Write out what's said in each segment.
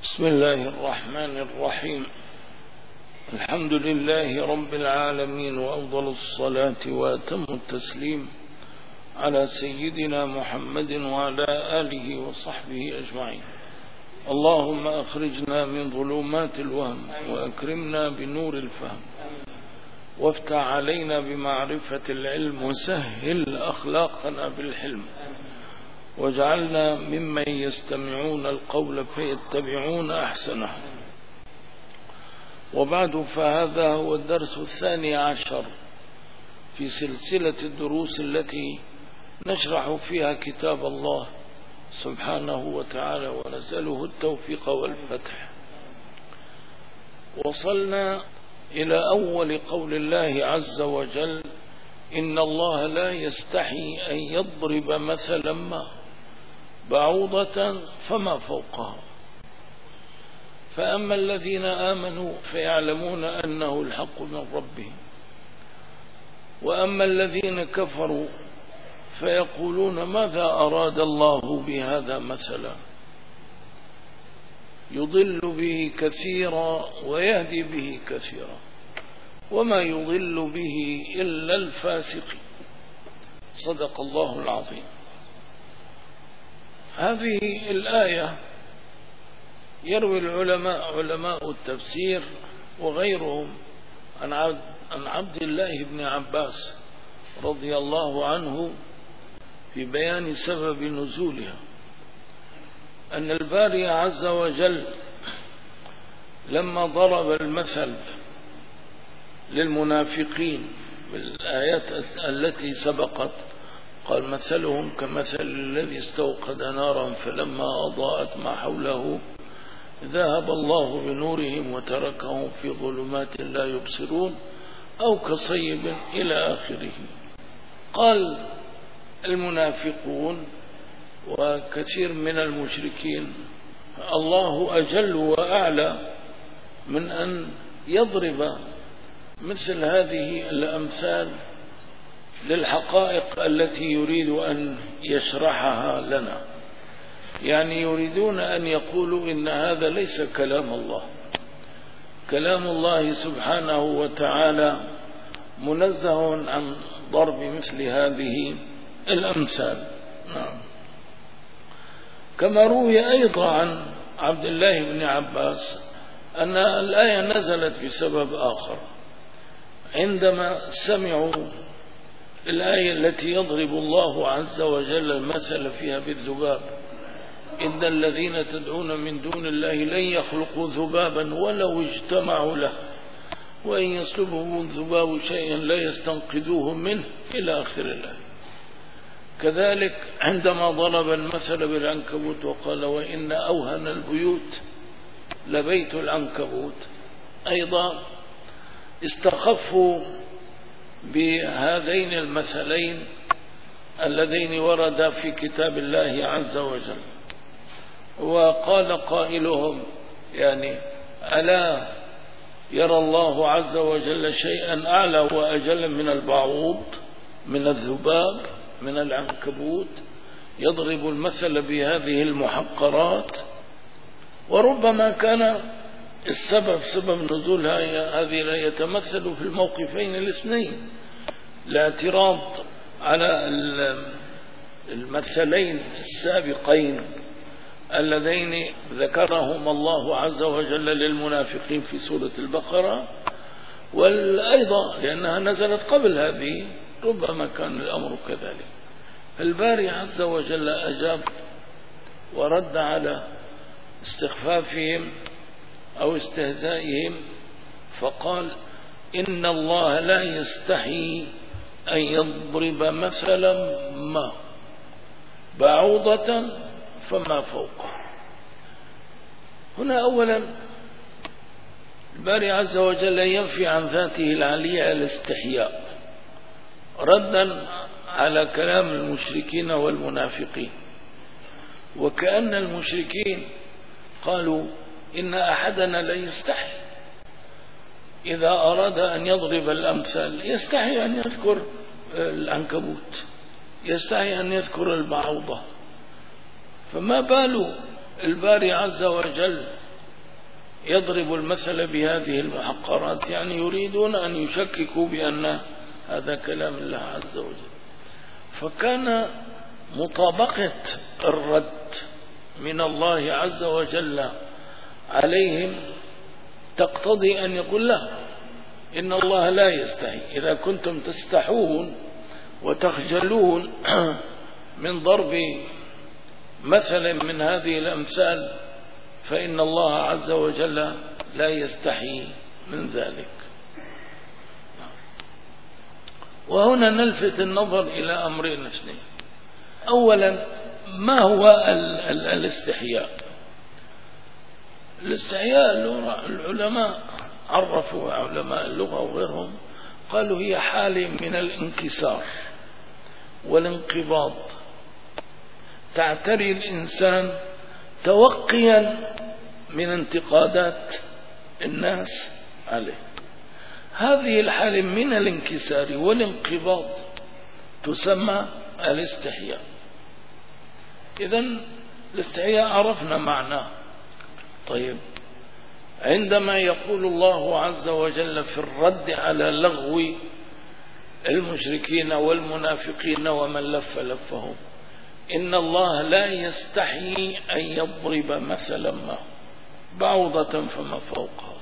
بسم الله الرحمن الرحيم. الحمد لله رب العالمين، وأفضل الصلاة وأتم التسليم على سيدنا محمد وعلى آله وصحبه أجمعين. اللهم أخرجنا من ظلمات الوهم وأكرمنا بنور الفهم، وافتح علينا بمعرفة العلم، وسهل أخلاقنا بالحلم، واجعلنا ممن يستمعون القول فيتبعون أحسنه. وبعد، فهذا هو الدرس 12 في سلسلة الدروس التي نشرح فيها كتاب الله سبحانه وتعالى، ونسأله التوفيق والفتح. وصلنا إلى أول قول الله عز وجل: إن الله لا يستحي أن يضرب مثلا ما بعوضة فما فوقها، فأما الذين آمنوا فيعلمون أنه الحق من ربهم، وأما الذين كفروا فيقولون ماذا أراد الله بهذا مثلا، يضل به كثيرا ويهدي به كثيرا، وما يضل به إلا الفاسقين. صدق الله العظيم. هذه الآية يروي العلماء، علماء التفسير وغيرهم، عن عبد الله بن عباس رضي الله عنه في بيان سبب نزولها، أن الباري عز وجل لما ضرب المثل للمنافقين بالآيات التي سبقت، قال: مثلهم كمثل الذي استوقد نارا فلما أضاءت ما حوله ذهب الله بنورهم وتركهم في ظلمات لا يبصرون، أو كصيب إلى آخره. قال المنافقون وكثير من المشركين: الله أجل وأعلى من أن يضرب مثل هذه الأمثال للحقائق التي يريد أن يشرحها لنا. يعني يريدون أن يقولوا إن هذا ليس كلام الله، كلام الله سبحانه وتعالى منزه عن ضرب مثل هذه الأمثال. كما روي أيضا عن عبد الله بن عباس أن الآية نزلت بسبب آخر، عندما سمعوا الآية التي يضرب الله عز وجل المثل فيها بالذباب: إن الذين تدعون من دون الله لن يخلقوا ذبابا ولو اجتمعوا له، وإن يسلبهم الذباب شيئا لا يستنقذوه منه، إلى آخر الآية. كذلك عندما ضرب المثل بالعنكبوت وقال: وإن أوهن البيوت لبيت العنكبوت، أيضا استخفوا بهذين المثلين اللذين وردا في كتاب الله عز وجل. وقال قائلهم: يعني ألا يرى الله عز وجل شيئا أعلى وأجل من البعوض، من الذباب، من العنكبوت؟ يضرب المثل بهذه المحقرات. وربما كان سبب نزول هذه الآية يتمثل في الموقفين الاثنين: الاعتراض على المثلين السابقين اللذين ذكرهم الله عز وجل للمنافقين في سورة البقرة، والأيضا لأنها نزلت قبل هذه ربما كان الأمر كذلك. الباري عز وجل أجاب ورد على استخفافهم أو استهزائهم، فقال: إن الله لا يستحي أن يضرب مثلا ما بعوضة فما فوقه. هنا أولا الباري عز وجل ينفي عن ذاته العلية الاستحياء، ردا على كلام المشركين والمنافقين، وكأن المشركين قالوا: إن أحدنا لا يستحي إذا أراد أن يضرب الأمثال، يستحي أن يذكر العنكبوت، يستحي أن يذكر البعوضة، فما بال الباري عز وجل يضرب المثل بهذه المحقرات، يعني يريدون أن يشككوا بأن هذا كلام الله عز وجل. فكان مطابقة الرد من الله عز وجل عليهم تقتضي أن يقول لا، إن الله لا يستحي. إذا كنتم تستحون وتخجلون من ضرب مثل من هذه الأمثال فإن الله عز وجل لا يستحي من ذلك. وهنا نلفت النظر إلى أمرين اثنين. أولا، ما هو الاستحياء؟ الاستحياء العلماء عرفوا، علماء اللغة وغيرهم قالوا هي حالة من الانكسار والانقباض تعتري الإنسان توقيا من انتقادات الناس عليه. هذه الحالة من الانكسار والانقباض تسمى الاستحياء. إذن الاستحياء عرفنا معناه. طيب، عندما يقول الله عز وجل في الرد على لغو المشركين والمنافقين ومن لف لفهم إن الله لا يستحيي أن يضرب مثلا ما بعوضة فما فوقها،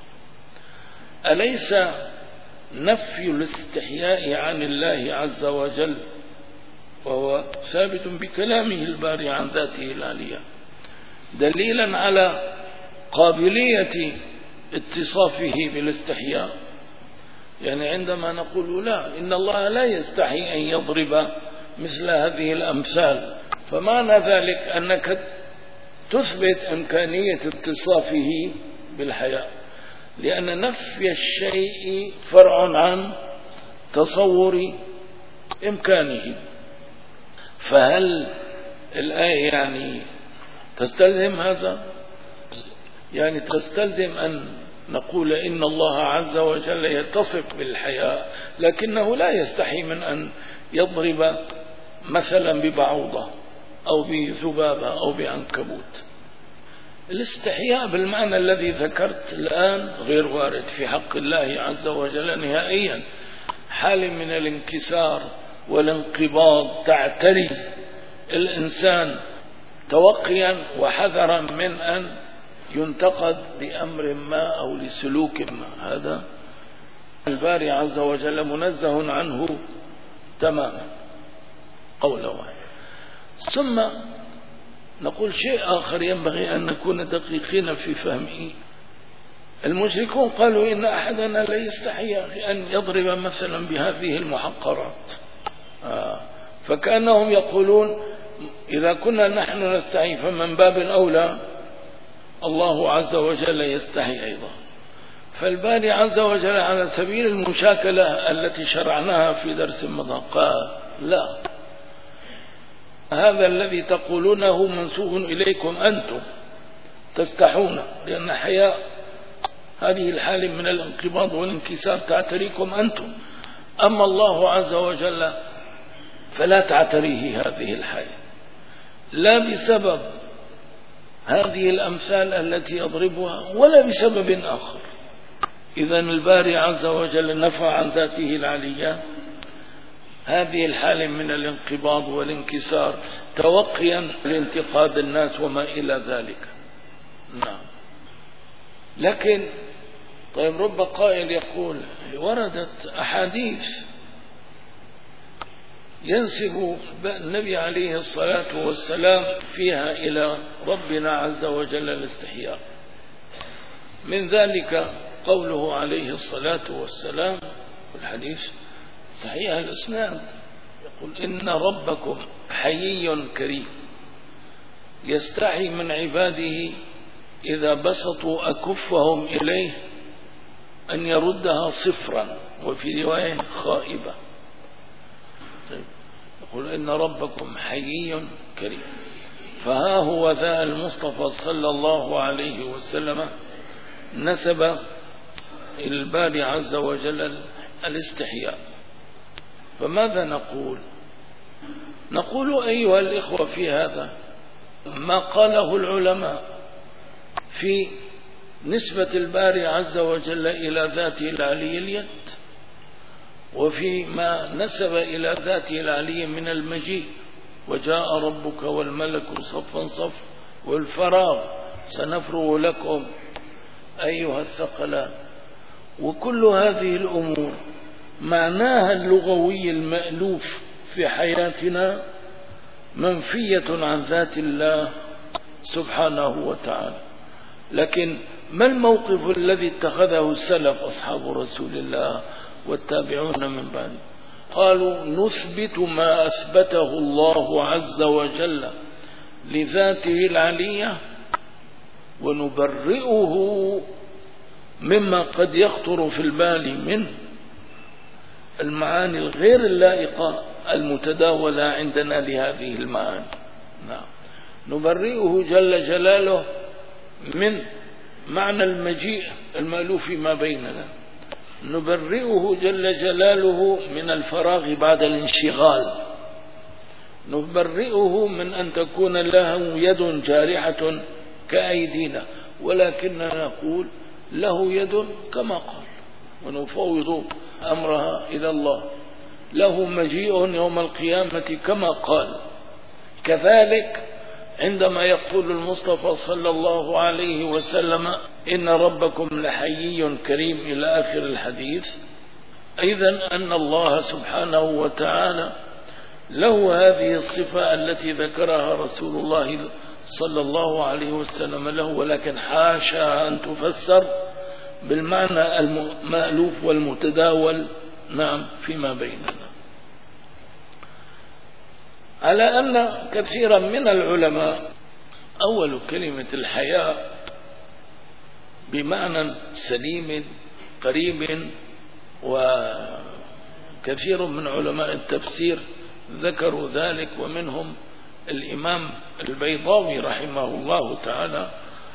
أليس نفي الاستحياء عن الله عز وجل وهو ثابت بكلامه الباري عن ذاته العليا دليلا على قابلية اتصافه بالاستحياء؟ يعني عندما نقول لا، إن الله لا يستحي أن يضرب مثل هذه الأمثال، فمعنى ذلك أنك تثبت إمكانية اتصافه بالحياء، لأن نفي الشيء فرع عن تصور إمكانه. فهل الآية يعني تستلزم هذا؟ يعني تستلزم أن نقول إن الله عز وجل يتصف بالحياء لكنه لا يستحي من أن يضرب مثلا ببعوضة أو بذبابة أو بعنكبوت. الاستحياء بالمعنى الذي ذكرت الآن غير وارد في حق الله عز وجل نهائيا. حال من الانكسار والانقباض تعتري الإنسان توقيا وحذرا من أن ينتقد بأمر ما أو لسلوك ما. هذا الباري عز وجل منزه عنه تماما قولا واحدا. ثم نقول شيء آخر ينبغي أن نكون دقيقين في فهمه. المشركون قالوا إن أحدنا لا يستحي أن يضرب مثلا بهذه المحقرات، فكأنهم يقولون إذا كنا نحن نستحي فمن باب الأولى الله عز وجل يستحي أيضا. فالباري عز وجل على سبيل المشاكلة التي شرعناها في درس مضى قال لا، هذا الذي تقولونه منسوب إليكم أنتم تستحون، لأن حياء هذه الحالة من الانقباض والانكسار تعتريكم أنتم، أما الله عز وجل فلا تعتريه هذه الحالة، لا بسبب هذه الأمثال التي يضربها ولا بسبب آخر. إذن الباري عز وجل نفى عن ذاته العليا هذه الحالة من الانقباض والانكسار توقيا لانتقاد الناس وما إلى ذلك. نعم. لكن طيب، رب قائل يقول وردت أحاديث ينسب النبي عليه الصلاة والسلام فيها إلى ربنا عز وجل الاستحياء. من ذلك قوله عليه الصلاة والسلام في الحديث صحيح الإسناد يقول إن ربكم حيي كريم يستحي من عباده إذا بسطوا أكفهم إليه أن يردها صفرا، وفي رواية خائبة. طيب، يقول إن ربكم حيي كريم. فها هو ذا المصطفى صلى الله عليه وسلم نسب الباري عز وجل الاستحياء. فماذا نقول؟ نقول أيها الإخوة في هذا ما قاله العلماء في نسبة الباري عز وجل إلى ذاته العلي اليد، وفيما نسب إلى ذاته العلي من المجيء وجاء ربك والملك صفا صف والفراغ سنفرغ لكم أيها الثقلان. وكل هذه الأمور معناها اللغوي المألوف في حياتنا منفية عن ذات الله سبحانه وتعالى. لكن ما الموقف الذي اتخذه السلف أصحاب رسول الله والتابعون من بعده؟ قالوا نثبت ما أثبته الله عز وجل لذاته العلية ونبرئه مما قد يخطر في البال من المعاني الغير اللائقة المتداولة عندنا لهذه المعاني. نعم، نبرئه جل جلاله من معنى المجيء المألوف ما بيننا، نبرئه جل جلاله من الفراغ بعد الانشغال، نبرئه من أن تكون له يد جارحة كأيدينا، ولكننا نقول له يد كما قال ونفوض أمرها إلى الله، له مجيء يوم القيامة كما قال. كذلك عندما يقول المصطفى صلى الله عليه وسلم إن ربكم لحيي كريم إلى آخر الحديث، أيضا أن الله سبحانه وتعالى له هذه الصفة التي ذكرها رسول الله صلى الله عليه وسلم له، ولكن حاشا أن تفسر بالمعنى المألوف والمتداول نعم فيما بيننا. على أن كثيرا من العلماء أول كلمة الحياء بمعنى سليم قريب، وكثير من علماء التفسير ذكروا ذلك، ومنهم الإمام البيضاوي رحمه الله تعالى،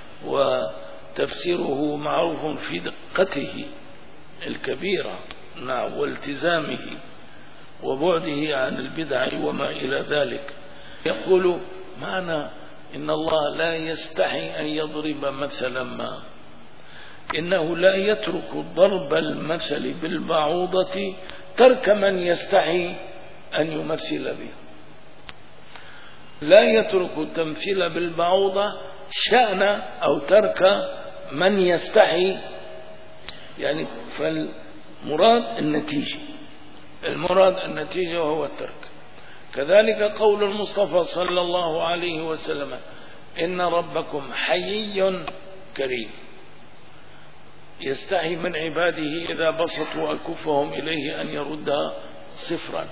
وتفسيره معروف في دقته الكبيرة نعم والتزامه وبعده عن البدع وما إلى ذلك. يقول معنى إن الله لا يستحي أن يضرب مثلا ما، إنه لا يترك ضرب المثل بالبعوضة ترك من يستحي أن يمثل به، لا يترك التمثيل بالبعوضة شأن أو ترك من يستحي، يعني فالمراد النتيجة، المراد النتيجة وهو الترك. كذلك قول المصطفى صلى الله عليه وسلم إن ربكم حيي كريم، يستحي من عباده إذا بسطوا أكفهم إليه أن يردها صفرا،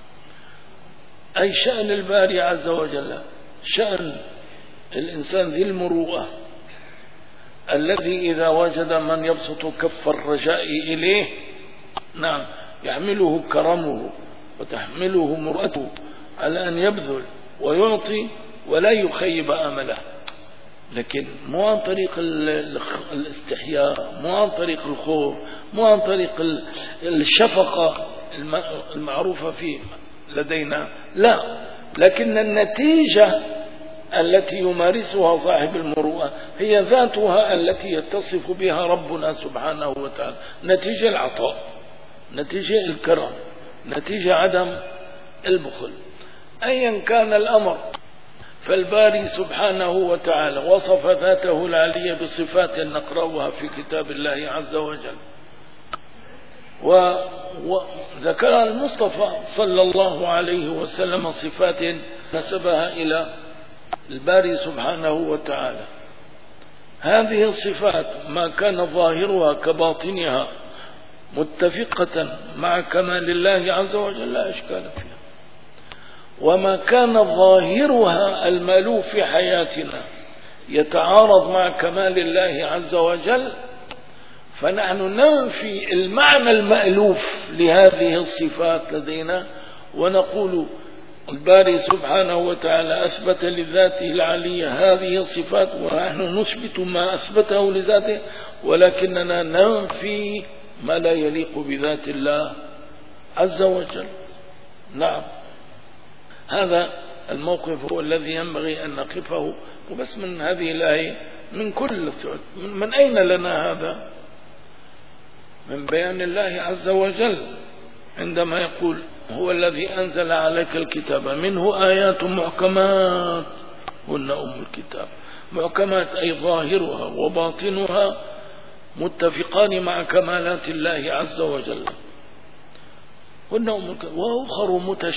أي شأن الباري عز وجل، شأن الإنسان ذي المروءة الذي إذا وجد من يبسط كف الرجاء إليه نعم يحمله كرمه وتحمله مرأته على أن يبذل ويعطي ولا يخيب أمله، لكن مو عن طريق الاستحياء، مو عن طريق الخوف، مو عن طريق الشفقة المعروفة فيه لدينا، لا، لكن النتيجة التي يمارسها صاحب المروءة هي ذاتها التي يتصف بها ربنا سبحانه وتعالى، نتيجة العطاء، نتيجة الكرم، نتيجة عدم البخل. أيا كان الأمر، فالباري سبحانه وتعالى وصف ذاته العلية بصفات نقرأها في كتاب الله عز وجل، وذكر المصطفى صلى الله عليه وسلم صفات نسبها إلى الباري سبحانه وتعالى. هذه الصفات ما كان ظاهرها كباطنها متفقة مع كمال الله عز وجل لا إشكال فيها، وما كان ظاهرها المألوف في حياتنا يتعارض مع كمال الله عز وجل، فنحن ننفي المعنى المألوف لهذه الصفات لدينا، ونقول الباري سبحانه وتعالى أثبت لذاته العلية هذه الصفات، ونحن نثبت ما أثبته لذاته، ولكننا ننفي ما لا يليق بذات الله عز وجل. نعم، هذا الموقف هو الذي ينبغي أن نقفه. وبس من هذه الآية من كل من أين لنا هذا؟ من بيان الله عز وجل عندما يقول هو الذي أنزل عليك الكتاب منه آيات محكمات هن أم الكتاب. محكمات أي ظاهرها وباطنها متفقان مع كمالات الله عز وجل. هن أم الكتاب. وأخر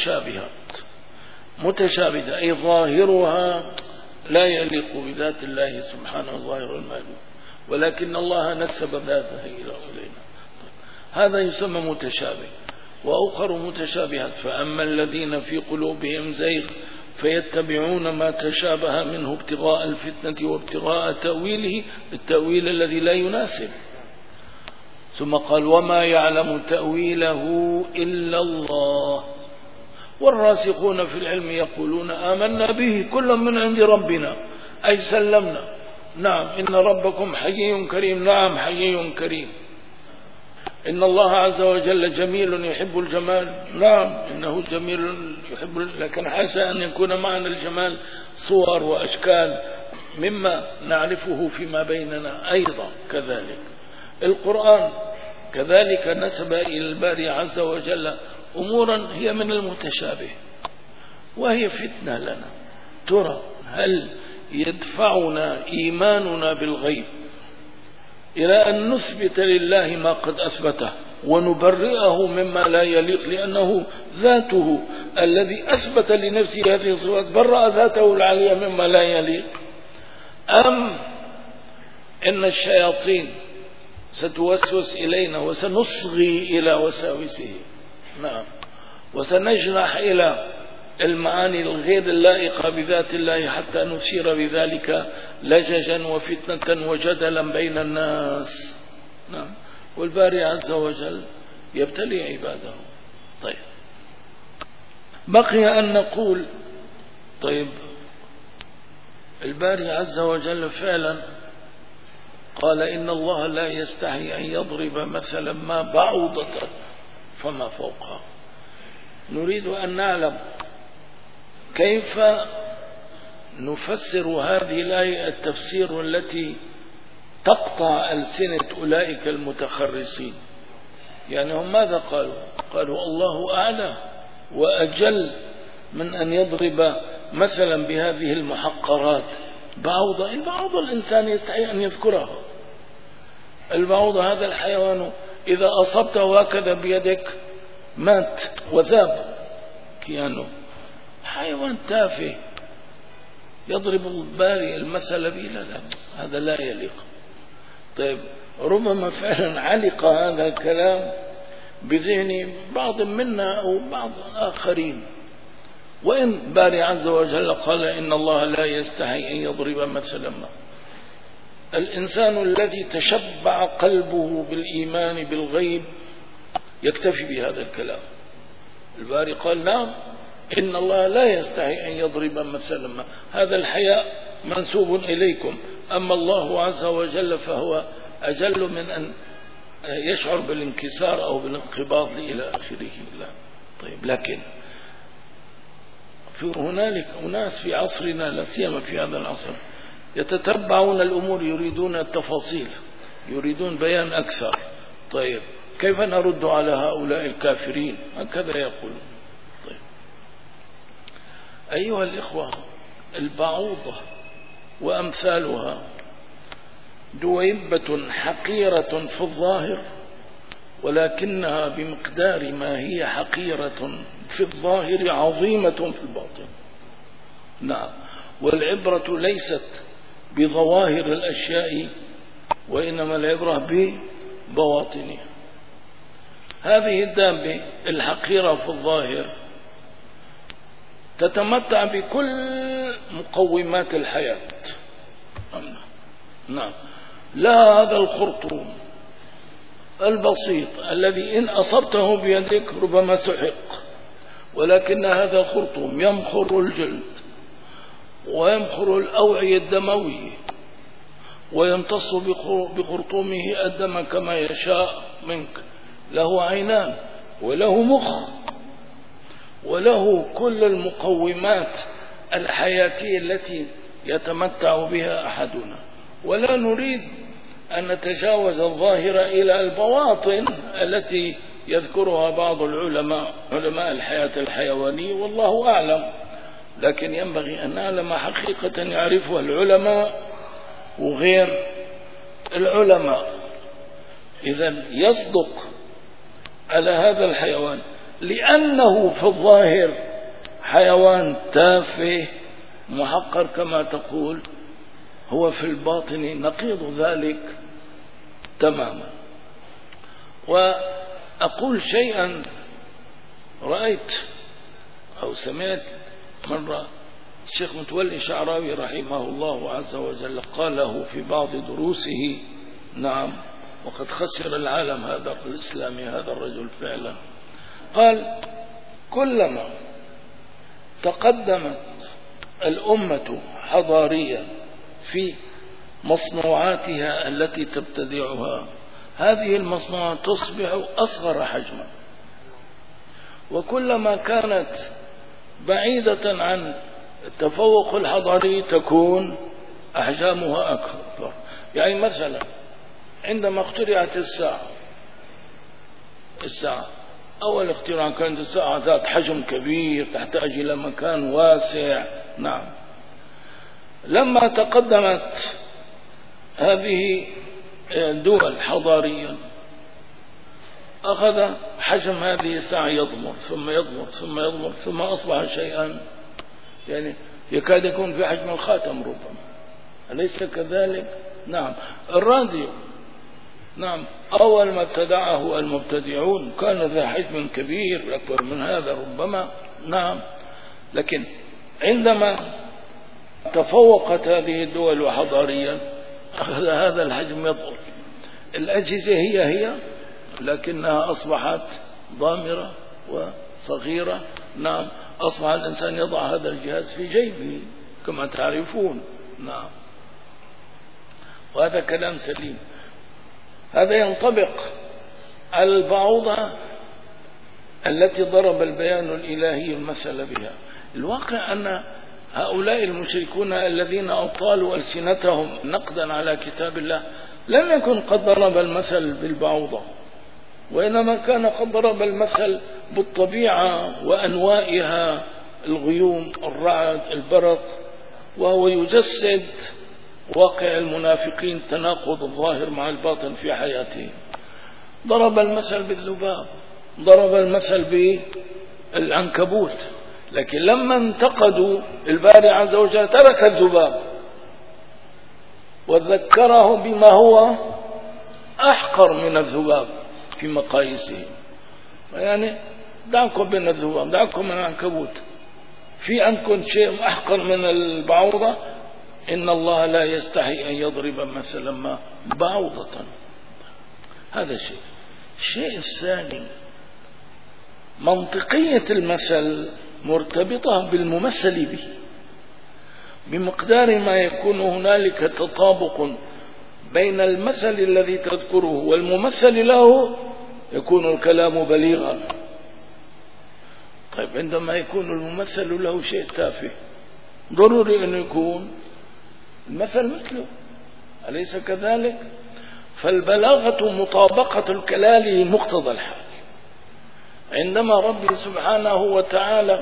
متشابهة أي ظاهرها لا يليق بذات الله سبحانه ظاهر المعلوم، ولكن الله نسب ذاته إلينا. هذا يسمى متشابه. وأخر متشابهات فأما الذين في قلوبهم زيغ فيتبعون ما تشابه منه ابتغاء الفتنة وابتغاء تأويله، التأويل الذي لا يناسب. ثم قال وما يعلم تأويله إلا الله والراسخون في العلم يقولون آمنا به كل من عند ربنا أي سلمنا. نعم إن ربكم حيي كريم. نعم حيي كريم. إن الله عز وجل جميل يحب الجمال. نعم إنه جميل يحب، لكن حاشا أن يكون معنا الجمال صور وأشكال مما نعرفه فيما بيننا. أيضا كذلك القرآن كذلك نسب إلى الباري عز وجل أمورا هي من المتشابه وهي فتنة لنا. ترى هل يدفعنا إيماننا بالغيب إلى أن نثبت لله ما قد أثبته ونبرئه مما لا يليق، لأنه ذاته الذي أثبت لنفسه هذه الصفات برأ ذاته العالية مما لا يليق؟ أم إن الشياطين ستوسوس إلينا وسنصغي إلى وساوسه؟ نعم. وسنجنح إلى المعاني الغير اللائقة بذات الله حتى نثير بذلك لججا وفتنة وجدلا بين الناس. نعم. والباري عز وجل يبتلي عباده. طيب بقي أن نقول طيب الباري عز وجل فعلا قال إن الله لا يستحي أن يضرب مثلا ما بعوضة فما فوقها. نريد أن نعلم كيف نفسر هذه الآية التفسير التي تقطع ألسنة أولئك المتخرصين. يعني هم ماذا قالوا؟ قالوا الله أعلى وأجل من أن يضرب مثلا بهذه المحقرات بعوضة. البعوضة الإنسان يستحي أن يذكرها. البعوضة هذا الحيوان إذا أصبته هكذا بيدك مات وذاب كيانه. حيوان تافه يضرب الباري المثل به؟ لا هذا لا يليق. طيب ربما فعلا علق هذا الكلام بذهن بعض منا أو بعض آخرين، وإن باري عز وجل قال إن الله لا يستحي أن يضرب مثلا ما. الإنسان الذي تشبع قلبه بالإيمان بالغيب يكتفي بهذا الكلام. الباري قال نعم إن الله لا يستحي أن يضرب مثلا ما. هذا الحياء منسوب إليكم، أما الله عز وجل فهو أجل من أن يشعر بالانكسار أو بالانقباض إلى آخره. لا. طيب لكن هنالك أناس في عصرنا لا سيما في هذا العصر يتتبعون الأمور، يريدون التفاصيل، يريدون بيان أكثر. طيب كيف نرد على هؤلاء الكافرين؟ هكذا يقولون. طيب أيها الإخوة، البعوضة وأمثالها دويبة حقيرة في الظاهر، ولكنها بمقدار ما هي حقيرة في الظاهر عظيمة في الباطن. نعم. والعبرة ليست بظواهر الأشياء وإنما العبرة ببواطنها. هذه الدابة الحقيرة في الظاهر تتمتع بكل مقومات الحياة. نعم. لا هذا الخرطوم البسيط الذي إن أصبته بيدك ربما سحق، ولكن هذا خرطوم يمخر الجلد ويمخر الأوعية الدموية ويمتص بخرطومه الدم كما يشاء منك. له عينان وله مخ وله كل المقومات الحياتية التي يتمتع بها أحدنا، ولا نريد أن نتجاوز الظاهرة إلى البواطن التي يذكرها بعض العلماء، علماء الحياة الحيوانية، والله أعلم. لكن ينبغي أن نعلم حقيقة يعرفها العلماء وغير العلماء. إذن يصدق على هذا الحيوان لأنه في الظاهر حيوان تافه محقر كما تقول، هو في الباطن نقيض ذلك تماما. وأقول شيئا رأيت أو سمعت مرة الشيخ متولي شعراوي رحمه الله عز وجل قاله في بعض دروسه، نعم، وقد خسر العالم هذا الإسلامي هذا الرجل فعلا. قال: كلما تقدمت الأمة حضاريا في مصنوعاتها التي تبتدعها، هذه المصنوعات تصبح أصغر حجما، وكلما كانت بعيدة عن التفوق الحضاري تكون أحجامها أكبر. يعني مثلا عندما اخترعت الساعة أول اختراع كانت الساعة ذات حجم كبير تحتاج إلى مكان واسع، نعم. لما تقدمت هذه الدول حضاريا أخذ حجم هذه الساعة يضمر ثم يضمر ثم يضمر ثم أصبح شيئا يعني يكاد يكون في حجم الخاتم ربما، أليس كذلك؟ نعم. الراديو، نعم، أول ما ابتدعه المبتدعون كان ذا حجم كبير أكبر من هذا ربما، نعم. لكن عندما تفوقت هذه الدول حضاريا أخذ هذا الحجم يضمر. الأجهزة هي لكنها أصبحت ضامرة وصغيرة، نعم. أصبح الإنسان يضع هذا الجهاز في جيبه كما تعرفون، نعم. وهذا كلام سليم. هذا ينطبق على البعوضة التي ضرب البيان الإلهي المثل بها. الواقع أن هؤلاء المشركون الذين أطالوا ألسنتهم نقدا على كتاب الله لم يكن قد ضرب المثل بالبعوضة، وإنما كان قد ضرب المثل بالطبيعة وأنوائها، الغيوم، الرعد، البرق، وهو يجسد واقع المنافقين، تناقض الظاهر مع الباطن في حياتهم. ضرب المثل بالذباب، ضرب المثل بالعنكبوت، لكن لما انتقدوا الباري عز وجل ترك الذباب وذكره بما هو أحقر من الذباب في مقاييسهم. يعني دعكم من الذباب، دعكم من العنكبوت، في عندكم شيء أحقر من البعوضة؟ إن الله لا يستحي أن يضرب مثلا ما بعوضة. هذا شيء. الشيء الثاني، منطقية المثل مرتبطة بالممثل به، بمقدار ما يكون هنالك تطابق بين المثل الذي تذكره والممثل له يكون الكلام بليغا. طيب عندما يكون الممثل له شيء تافه ضروري أن يكون المثل مثله، أليس كذلك؟ فالبلاغة مطابقة الكلام لمقتضى الحال. عندما ربي سبحانه وتعالى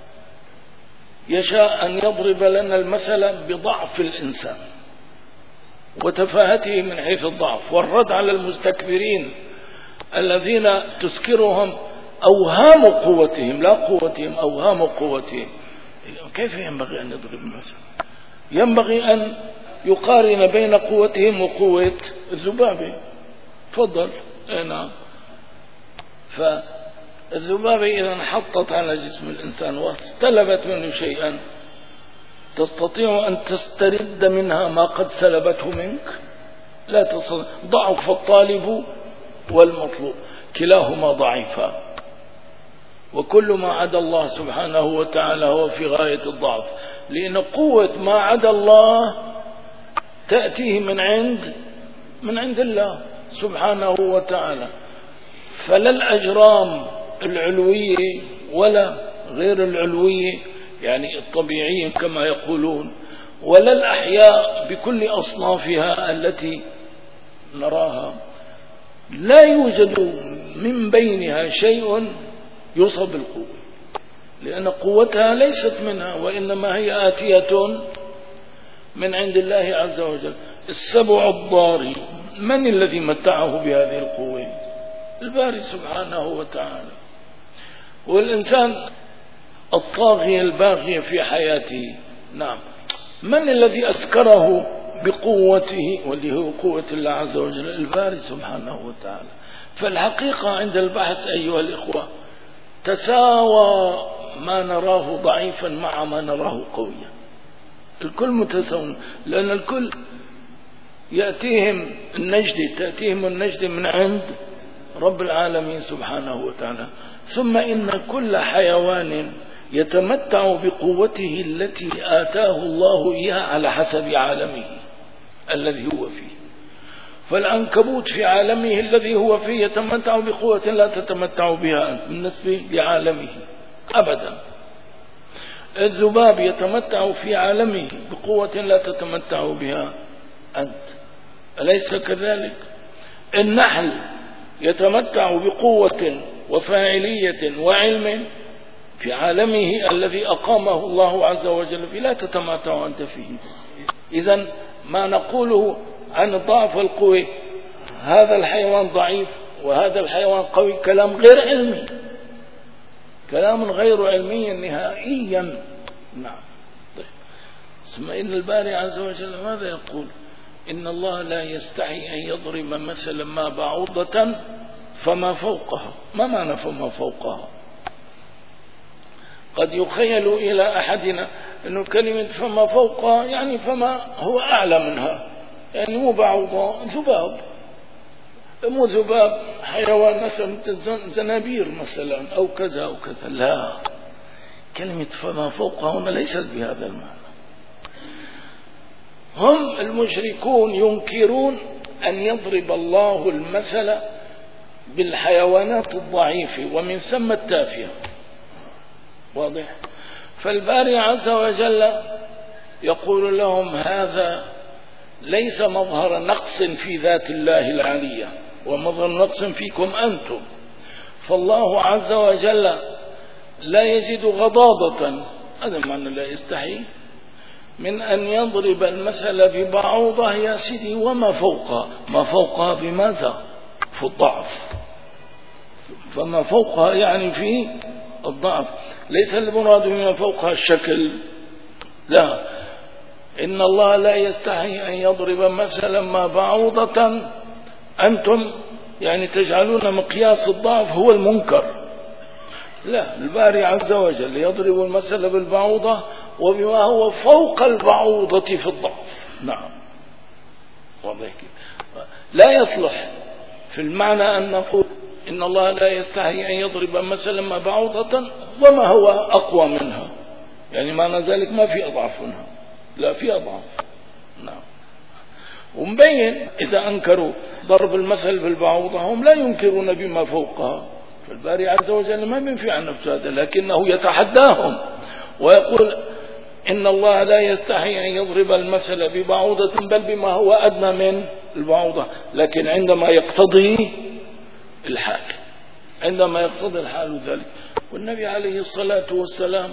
يشاء أن يضرب لنا المثل بضعف الإنسان وتفاهته من حيث الضعف والرد على المستكبرين الذين تسكرهم أوهام قوتهم، لا قوتهم، أوهام قوتهم، كيف ينبغي أن يضرب المثل؟ ينبغي أن يقارن بين قوتهم وقوة الذبابة. تفضل. نعم. فالذبابة إذا انحطت على جسم الإنسان واستلبت منه شيئا تستطيع أن تسترد منها ما قد سلبته منك؟ لا تستطيع. ضعف الطالب والمطلوب، كلاهما ضعيفان، وكل ما عدا الله سبحانه وتعالى هو في غاية الضعف، لأن قوة ما عدا الله تأتيه من عند الله سبحانه وتعالى. فلا الأجرام العلوية ولا غير العلوية، يعني الطبيعية كما يقولون، ولا الأحياء بكل أصنافها التي نراها، لا يوجد من بينها شيء يوصف بالقوة، لأن قوتها ليست منها، وإنما هي آتية من عند الله عز وجل. السبع الضاري من الذي متعه بهذه القوة؟ الباري سبحانه وتعالى. والإنسان الطاغية الباغية في حياته، نعم، من الذي أسكره بقوته، واللي هو قوة الله عز وجل؟ الباري سبحانه وتعالى. فالحقيقة عند البحث أيها الإخوة تساوى ما نراه ضعيفا مع ما نراه قويا، الكل متساوي، لأن الكل تأتيهم النجد من عند رب العالمين سبحانه وتعالى. ثم إن كل حيوان يتمتع بقوته التي آتاه الله إياها على حسب عالمه الذي هو فيه. فالعنكبوت في عالمه الذي هو فيه يتمتع بقوة لا تتمتع بها أنت بالنسبة لعالمه أبدا. الذباب يتمتع في عالمه بقوة لا تتمتع بها أنت، أليس كذلك؟ النحل يتمتع بقوة وفاعلية وعلم في عالمه الذي أقامه الله عز وجل فيه، لا تتمتع أنت فيه. إذن ما نقوله عن الضعف والقوة، هذا الحيوان ضعيف وهذا الحيوان قوي، كلام غير علمي، كلام غير علمي نهائيا. نعم. طيب. ثم إن الباري عز وجل ماذا يقول؟ إن الله لا يستحي أن يضرب مثلا ما بعوضة فما فوقها. ما معنى فما فوقها؟ قد يخيل إلى أحدنا أنه كلمة فما فوقها يعني فما هو أعلى منها، يعني مو بعوضة، ذباب، مو ذباب حيوان مثلا زنابير مثلا أو كذا أو كذا، لا، كلمة فما فوقها هنا ليست بهذا المعنى. هم المشركون ينكرون أن يضرب الله المثل بالحيوانات الضعيفة ومن ثم التافهة، واضح؟ فالباري عز وجل يقول لهم هذا ليس مظهر نقص في ذات الله العلية ومظهر نقص فيكم أنتم، فالله عز وجل لا يجد غضاضة، هذا معنى لا يستحي من أن يضرب المثل ببعوضة يا سيدي وما فوقها. ما فوقها بماذا؟ في الضعف، فما فوقها يعني في الضعف، ليس المراد بما فوقها الشكل، لا، إن الله لا يستحي أن يضرب مثلا ما بعوضة، أنتم يعني تجعلون مقياس الضعف هو المنكر، لا، الباري عز وجل يضرب المثل بالبعوضة وبما هو فوق البعوضة في الضعف. نعم، واضح. لا يصلح في المعنى أن نقول إن الله لا يستحي أن يضرب مثلا ما بعوضة وما هو أقوى منها، يعني معنى ذلك ما في أضعف منها، لا، في أضعف. نعم. ومبين إذا أنكروا ضرب المثل بالبعوضة هم لا ينكرون بما فوقها، فالباري عز وجل ما بينفي عن نفسه هذا، لكنه يتحداهم ويقول إن الله لا يستحي أن يضرب المثل ببعوضة بل بما هو أدنى من البعوضة، لكن عندما يقتضي الحال، عندما يقتضي الحال ذلك. والنبي عليه الصلاة والسلام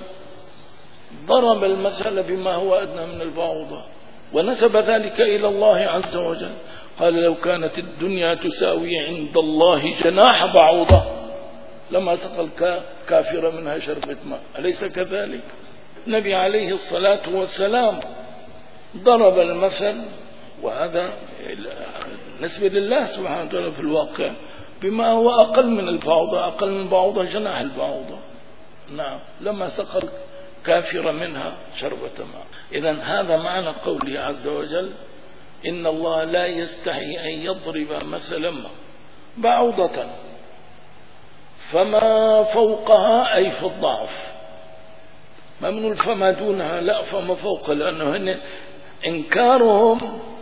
ضرب المثل بما هو أدنى من البعوضة ونسب ذلك إلى الله عز وجل، قال لو كانت الدنيا تساوي عند الله جناح بعوضة لما سقى الكافر منها شربة ماء، أليس كذلك؟ النبي عليه الصلاة والسلام ضرب المثل، وهذا نسبة لله سبحانه وتعالى في الواقع، بما هو أقل من البعوضة، أقل من البعوضة جناح البعوضة. نعم، لما سقى الكافر منها شربة ماء. إذن هذا معنى قوله عز وجل إن الله لا يستحي أن يضرب مثلا بعوضة فما فوقها، أي في الضعف، ما من فما دونها، لا، فما فوقها، لأنه هن إنكارهم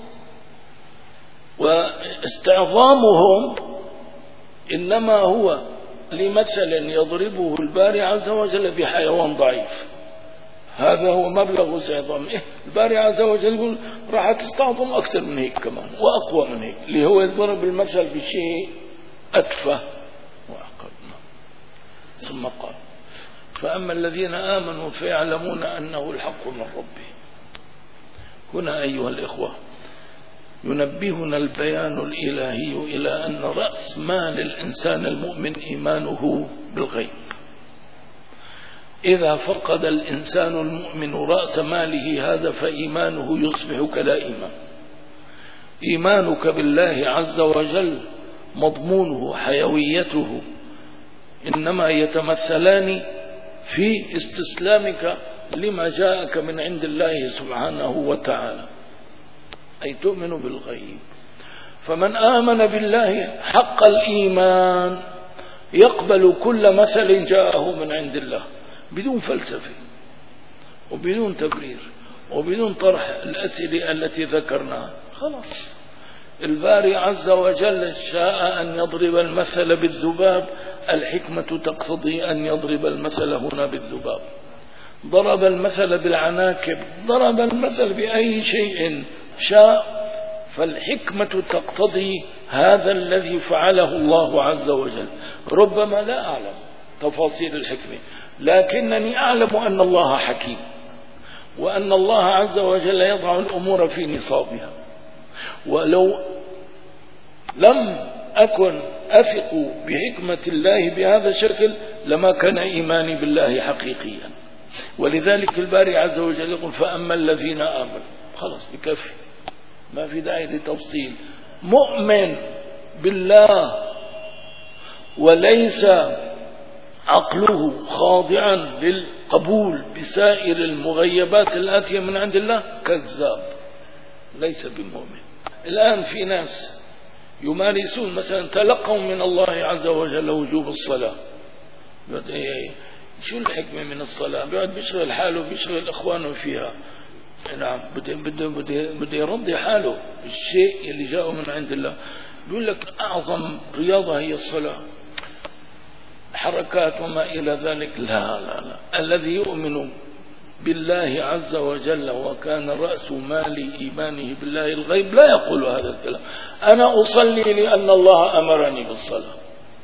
واستعظامهم إنما هو لمثل يضربه الباري عز وجل بحيوان ضعيف، هذا هو مبلغ وسعظم. الباري عز وجل يقول راح تستعظم أكثر من هيك كمان وأقوى من هيك، اللي هو يضرب المثل بشيء أتفه وأقل. ثم قال فأما الذين آمنوا فيعلمون أنه الحق من ربهم. هنا أيها الإخوة ينبهنا البيان الإلهي إلى أن رأس مال الإنسان المؤمن إيمانه بالغيب. إذا فقد الإنسان المؤمن رأس ماله هذا فإيمانه يصبح كلا إيمان. إيمانك بالله عز وجل مضمونه حيويته إنما يتمثلان في استسلامك لما جاءك من عند الله سبحانه وتعالى، أي تؤمن بالغيب. فمن آمن بالله حق الإيمان يقبل كل مثل جاءه من عند الله بدون فلسفة وبدون تبرير وبدون طرح الأسئلة التي ذكرناها. خلاص الباري عز وجل شاء أن يضرب المثل بالذباب، الحكمة تقتضي أن يضرب المثل هنا بالذباب. ضرب المثل بالعناكب، ضرب المثل بأي شيء شاء، فالحكمة تقتضي هذا الذي فعله الله عز وجل. ربما لا أعلم تفاصيل الحكمة، لكنني أعلم أن الله حكيم، وأن الله عز وجل يضع الأمور في نصابها. ولو لم أكن أثق بحكمة الله بهذا الشكل لما كان إيماني بالله حقيقيا. ولذلك الباري عز وجل يقول فأما الذين آمنوا. خلاص بكفي، ما في داعي لتفصيل. مؤمن بالله وليس عقله خاضعا للقبول بسائر المغيبات الآتية من عند الله كذاب، ليس بمؤمن. الآن في ناس يمارسون مثلا تلقوا من الله عز وجل وجوب الصلاة. شو الحكمة من الصلاة؟ بيقعد بيشغل حاله بيشغل إخوانه فيها. نعم بده يرضي حاله الشيء اللي جاءه من عند الله. بيقول لك أعظم رياضة هي الصلاة، حركات وما إلى ذلك. لا لا لا، الذي يؤمن بالله عز وجل وكان رأس مال إيمانه بالله الغيب لا يقول هذا الكلام. أنا أصلي لأن الله أمرني بالصلاة،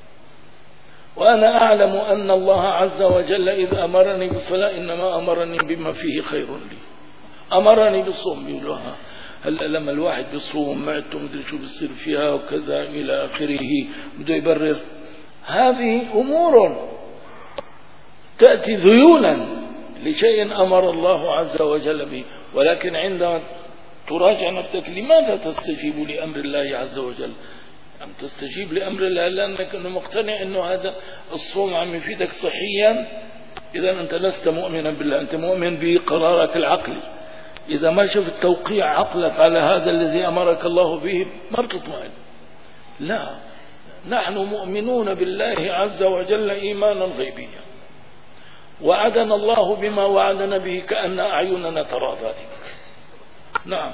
وأنا أعلم أن الله عز وجل إذا أمرني بالصلاة إنما أمرني بما فيه خير لي. أمرني بالصوم، بيقولوها هلا لما الواحد بيصوم معدته مدري شو بيصير فيها وكذا إلى آخره، بده يبرر. هذه أمور تأتي ذيولا لشيء أمر الله عز وجل به. ولكن عندما تراجع نفسك لماذا تستجيب لأمر الله عز وجل؟ أم تستجيب لأمر الله لأنك مقتنع أنه هذا الصوم عم يفيدك صحيا؟ إذا أنت لست مؤمنا بالله، أنت مؤمن بقرارك العقلي. إذا ما شفت توقيع عقلك على هذا الذي أمرك الله به ما بتطمئن. لا، نحن مؤمنون بالله عز وجل إيمانا غيبيا، وعدنا الله بما وعدنا به كأن أعيننا ترى ذلك. نعم،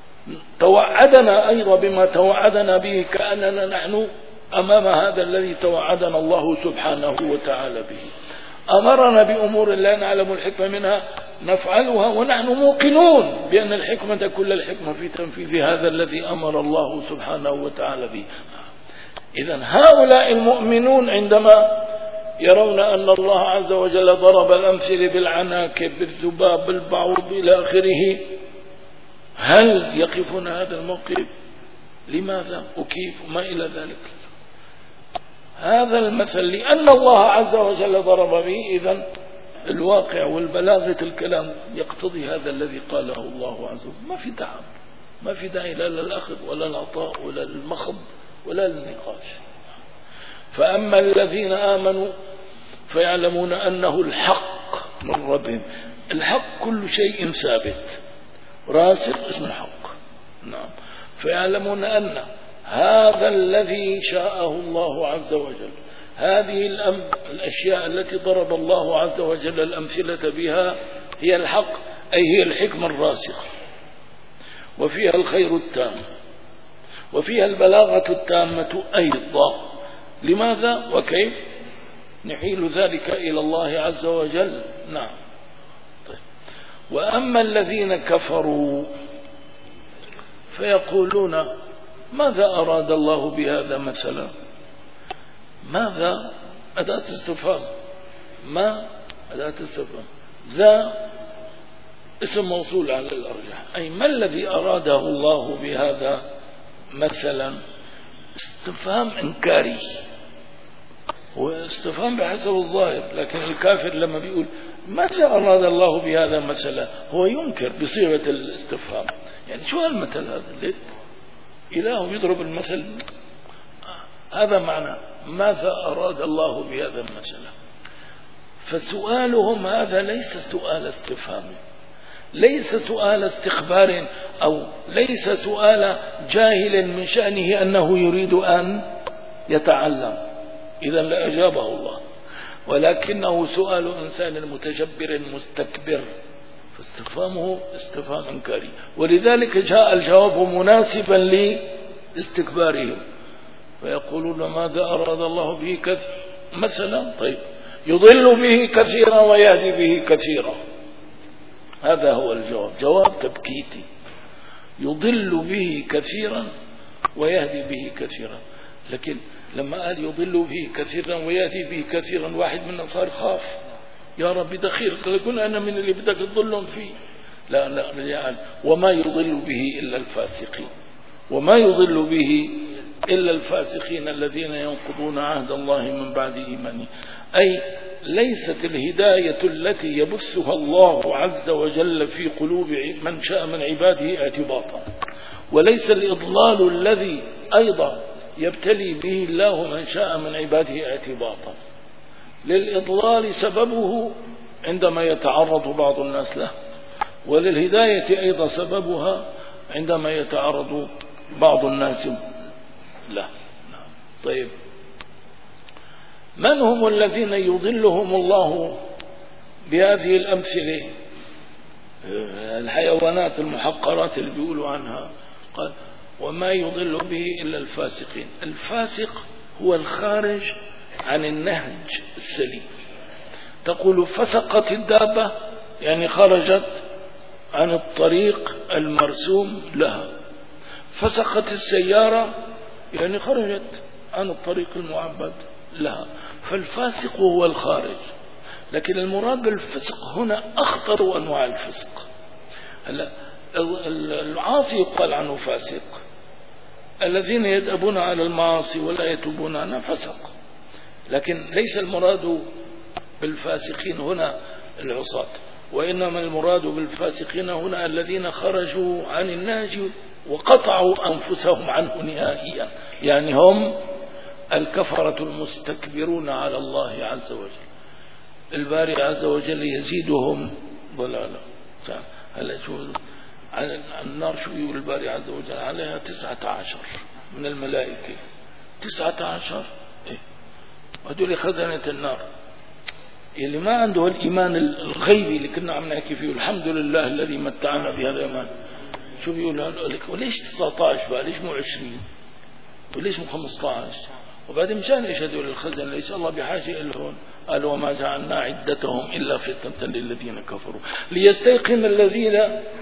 توعدنا أيضا بما توعدنا به كأننا نحن أمام هذا الذي توعدنا الله سبحانه وتعالى به. أمرنا بأمور لا نعلم الحكمة منها نفعلها، ونحن موقنون بأن الحكمة كل الحكمة في تنفيذ هذا الذي أمر الله سبحانه وتعالى به. إذن هؤلاء المؤمنون عندما يرون أن الله عز وجل ضرب الأمثلة بالعناكب بالذباب بالبعوض إلى آخره، هل يقفون هذا الموقف؟ لماذا وكيف وما إلى ذلك؟ هذا المثل لأن الله عز وجل ضرب به، إذن الواقع والبلاغة الكلام يقتضي هذا الذي قاله الله عز وجل. ما في تعب، ما في داعي لا للأخذ ولا العطاء ولا للمخض ولا للنقاش. فأما الذين آمنوا فيعلمون أنه الحق من ربهم. الحق كل شيء ثابت راسخ اسمه حق. نعم، فيعلمون أن هذا الذي شاءه الله عز وجل، هذه الأشياء التي ضرب الله عز وجل الأمثلة بها هي الحق، أي هي الحكمة الراسخة، وفيها الخير التام، وفيها البلاغة التامة أيضا. لماذا وكيف؟ نحيل ذلك إلى الله عز وجل. نعم. طيب. وأما الذين كفروا فيقولون ماذا أراد الله بهذا مثلا. ماذا أداة استفهام، ما أداة استفهام، ذا اسم موصول على الأرجح، أي ما الذي أراده الله بهذا مثلا. استفهام إنكاري، هو استفهام بحسب الظاهر، لكن الكافر لما بيقول ماذا أراد الله بهذا مثلا هو ينكر بصيغة الاستفهام. يعني شو هالمثل هذا؟ ليك إله يضرب المثل، هذا معنى ماذا أراد الله بهذا المثل. فسؤالهم هذا ليس سؤال استفهام، ليس سؤال استخبار، أو ليس سؤال جاهل من شأنه أنه يريد أن يتعلم، إذا لأجابه الله، ولكنه سؤال إنسان متجبر مستكبر، فاستفهامه استفهام إنكاري، ولذلك جاء الجواب مناسبا لاستكبارهم. فيقولون ماذا أراد الله به مثلا، طيب يضل به كثيرا ويهدي به كثيرا، هذا هو الجواب، جواب تبكيتي، يضل به كثيرا ويهدي به كثيرا. لكن لما قال يضل به كثيرا ويهدي به كثيرا واحد منا صار خاف، يا رب دخير قل أنا من اللي بدك تضلهم فيه. لا لا رجال، وما يضل به إلا الفاسقين، وما يضل به إلا الفاسقين الذين ينقضون عهد الله من بعد إيمانه. أي ليست الهداية التي يبثها الله عز وجل في قلوب من شاء من عباده اعتباطا، وليس الإضلال الذي أيضا يبتلي به الله من شاء من عباده اعتباطا. للإضلال سببه عندما يتعرض بعض الناس له، وللهداية أيضا سببها عندما يتعرض بعض الناس له. طيب، من هم الذين يضلهم الله بهذه الأمثلة؟ الحيوانات المحقرات اللي بيقولوا عنها، قال وما يضل به إلا الفاسقين. الفاسق هو الخارج عن النهج السليم. تقول فسقت الدابة يعني خرجت عن الطريق المرسوم لها، فسقت السيارة يعني خرجت عن الطريق المعبد لها. فالفاسق هو الخارج، لكن المراد بالفسق هنا أخطر أنواع الفسق. هلا العاصي يقال عنه فاسق، الذين يدأبون على المعاصي ولا يتوبون عنها فسق، لكن ليس المراد بالفاسقين هنا العصاة، وإنما المراد بالفاسقين هنا الذين خرجوا عن النهج وقطعوا أنفسهم عنه نهائيا، يعني هم الكفرة المستكبرون على الله عز وجل. الباري عز وجل يزيدهم ضلالا. هلا شو عن النار، شو يقول الباري عز وجل عليها 19 من الملائكة، 19 إيه؟ هذول خزنة النار اللي ما عنده الإيمان الغيبي اللي كنا عم نحكي فيه، الحمد لله الذي متعنا بهذا الإيمان. شو بيقول لك؟ وليش 19 بقى؟ ليش مو 20؟ وليش مو 15؟ وبعدين مشان ايش هذول الخزن؟ ليش الله بحاجة إلهم؟ قال وما جعلنا عدتهم إلا فتنة للذين كفروا ليستيقن الذين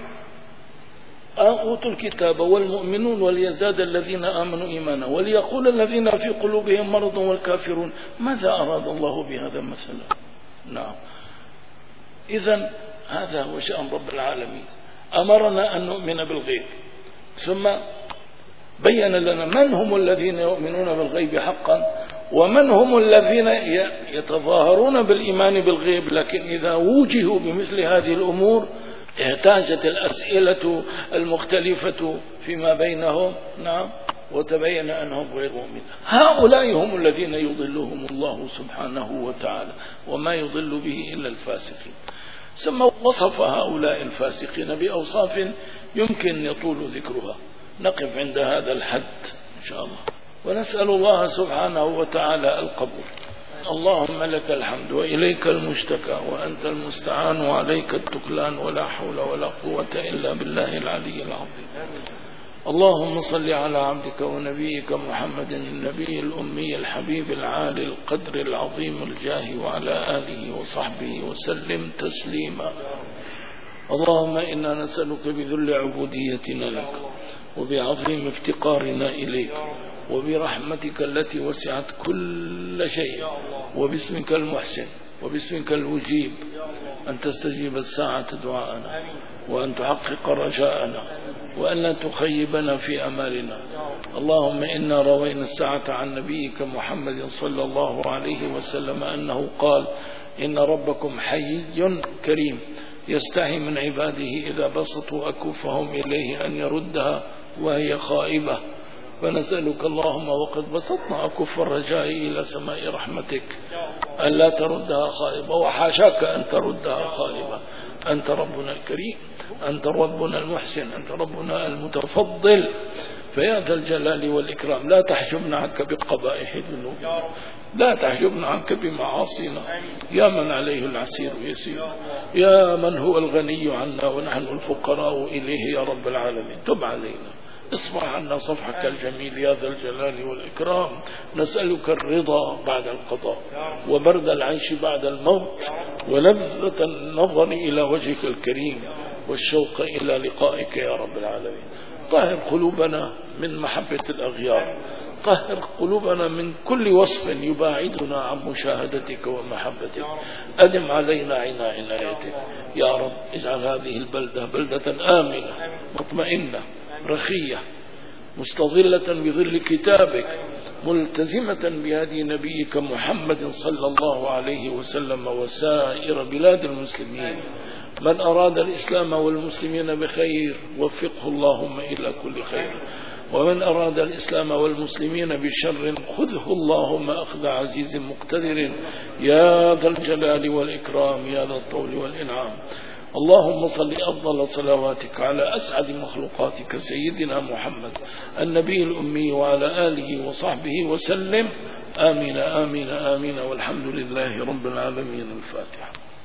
أوتوا الكتاب والمؤمنون وليزداد الذين آمنوا إيمانا وليقول الذين في قلوبهم مرض والكافرون ماذا أراد الله بهذا مثلا. نعم، إذن هذا هو شأن رب العالمين، أمرنا أن نؤمن بالغيب، ثم بين لنا من هم الذين يؤمنون بالغيب حقا ومن هم الذين يتظاهرون بالإيمان بالغيب، لكن إذا وجهوا بمثل هذه الأمور احتاجت الأسئلة المختلفة فيما بينهم. نعم، وتبين أنهم غير مؤمنين. هؤلاء هم الذين يضلهم الله سبحانه وتعالى، وما يضل به إلا الفاسقين. ثم وصف هؤلاء الفاسقين بأوصاف يمكن يطول ذكرها، نقف عند هذا الحد إن شاء الله، ونسأل الله سبحانه وتعالى القبول. اللهم لك الحمد وإليك المشتكى وأنت المستعان وعليك التكلان ولا حول ولا قوة إلا بالله العلي العظيم. اللهم صل على عبدك ونبيك محمد النبي الأمي الحبيب العالي القدر العظيم الجاه وعلى آله وصحبه وسلم تسليما. اللهم إنا نسألك بذل عبوديتنا لك وبعظيم افتقارنا إليك وبرحمتك التي وسعت كل شيء وباسمك المحسن وباسمك المجيب أن تستجيب الساعة دعاءنا وأن تحقق رجاءنا وأن لا تخيبنا في أمالنا. اللهم إنا روينا الساعة عن نبيك محمد صلى الله عليه وسلم أنه قال إن ربكم حي كريم يستحي من عباده إذا بسطوا أكفهم إليه أن يردها وهي خائبة، فنسألك اللهم وقد بسطنا أكف الرجاء إلى سماء رحمتك أن لا تردها خائبة، وحاشاك أن تردها خائبة. أنت ربنا الكريم، أنت ربنا المحسن، أنت ربنا المتفضل، فيا ذا الجلال والإكرام لا تحجبنا عنك بقبائح ذنوبنا، لا تحجبنا عنك بمعاصينا، يا من عليه العسير يسير، يا من هو الغني عنا ونحن الفقراء إليه يا رب العالمين. تب علينا، اصفح عنا صفحك الجميل يا ذا الجلال والإكرام. نسألك الرضا بعد القضاء وبرد العيش بعد الموت ولذة النظر إلى وجهك الكريم والشوق إلى لقائك يا رب العالمين. طهر قلوبنا من محبة الأغيار، طهر قلوبنا من كل وصف يباعدنا عن مشاهدتك ومحبتك. أدم علينا عنايتك يا رب. اجعل هذه البلدة بلدة آمنة مطمئنة رخية مستظلة بظل كتابك ملتزمة بهدي نبيك محمد صلى الله عليه وسلم وسائر بلاد المسلمين. من أراد الإسلام والمسلمين بخير وفقه اللهم إلى كل خير، ومن أراد الإسلام والمسلمين بشر خذه اللهم أخذ عزيز مقتدر يا ذا الجلال والإكرام يا ذا الطول والإنعام. اللهم صل أفضل صلواتك على أسعد مخلوقاتك سيدنا محمد النبي الأمي وعلى آله وصحبه وسلم. آمين آمين آمين، والحمد لله رب العالمين. الفاتحة.